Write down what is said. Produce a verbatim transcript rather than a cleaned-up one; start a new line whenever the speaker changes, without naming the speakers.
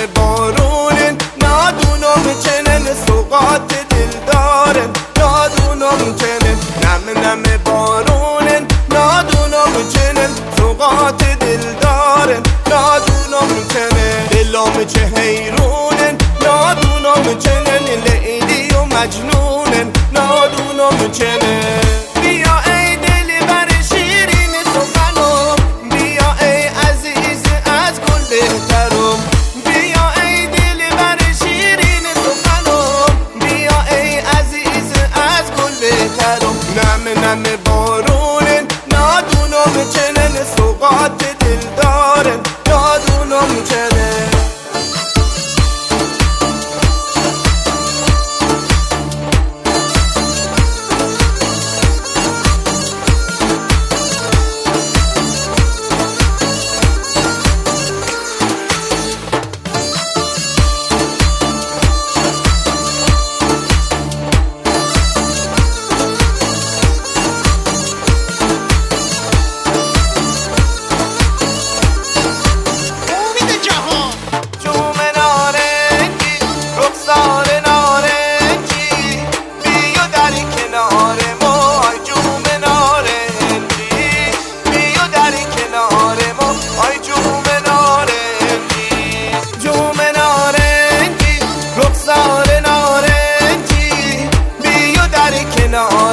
بارونن نادونم چنن سوقات دل دارن نادونم چنن نم نم بارونن نادونم چنن سوقات دل دارن نادونم چنن دلم چه حیرونن نادونم چنن لیلی و مجنونن نادونم چنن بیا ای دل بر شیرین سخنم بیا ای عزیز از گل بهترم بیا ای دل بر شیرین سخنم بیا ای عزیز از گل بهترم نم نم بارونن نادونم چنن سوقات دل دارن نادونم چنن No